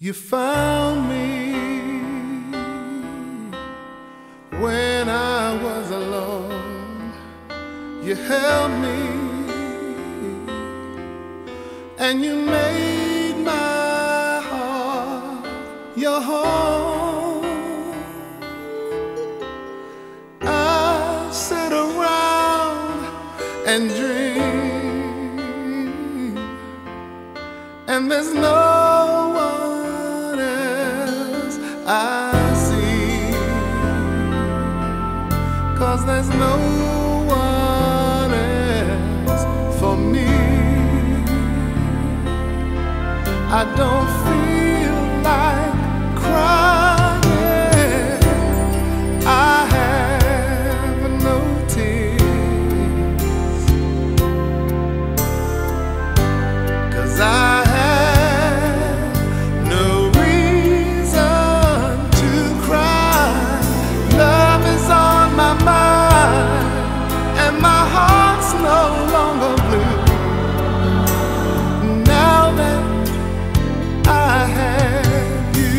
You found me when I was alone. You held me and you made my heart your home. I sit around and dream, and there's no one else I see, 'cause there's no one else for me. I don't feel like crying. I have no tears, 'cause I have no reason to cry. Love is on my mind and my heart's no longer blue. Now that I have you,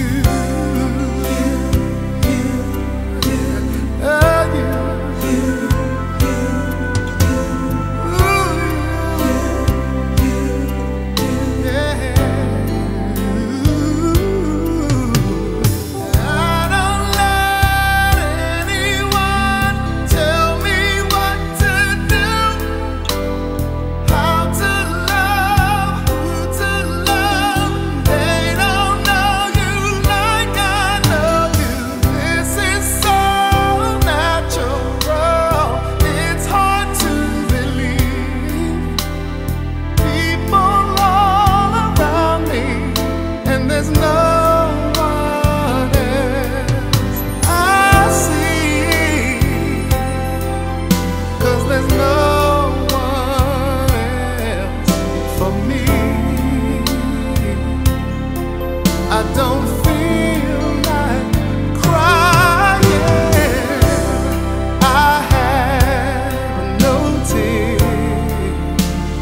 I don't feel like crying. I have no tears,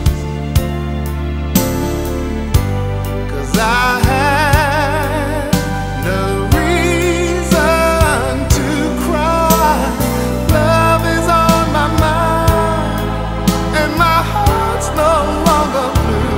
'cause I have no reason to cry. Love is on my mind and my heart's no longer blue.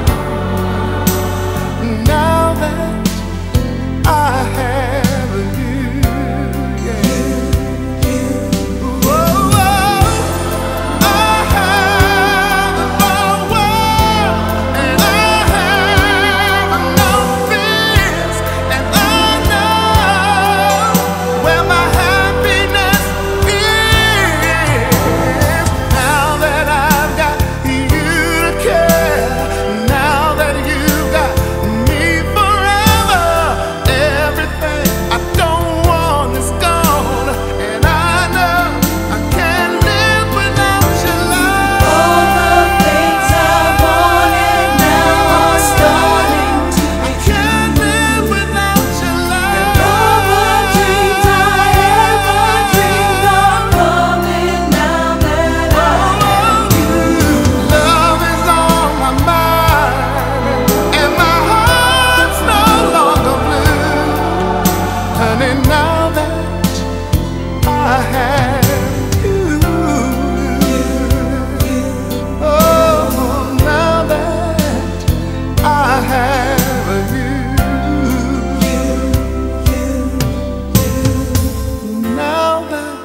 Now that I have you, yeah. Whoa, I have the world, and I have no fears, and I know where my happiness is. Now that I've got you to care, now that you've got me forever. Everything I don't want is gone, and I know I can't live without your love. All the things I wanted now are starting to I be can't true. live without your love. All the dreams I ever dreamed are coming now that I have you. Love is on my mind and my heart's no longer blue. Honey, now that I have you, oh, now that I have you, now that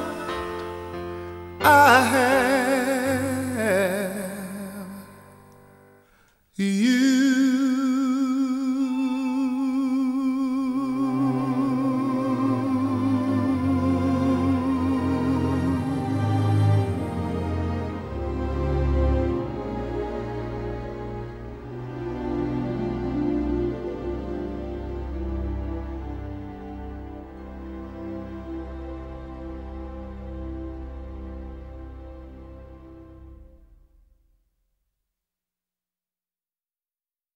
I have you.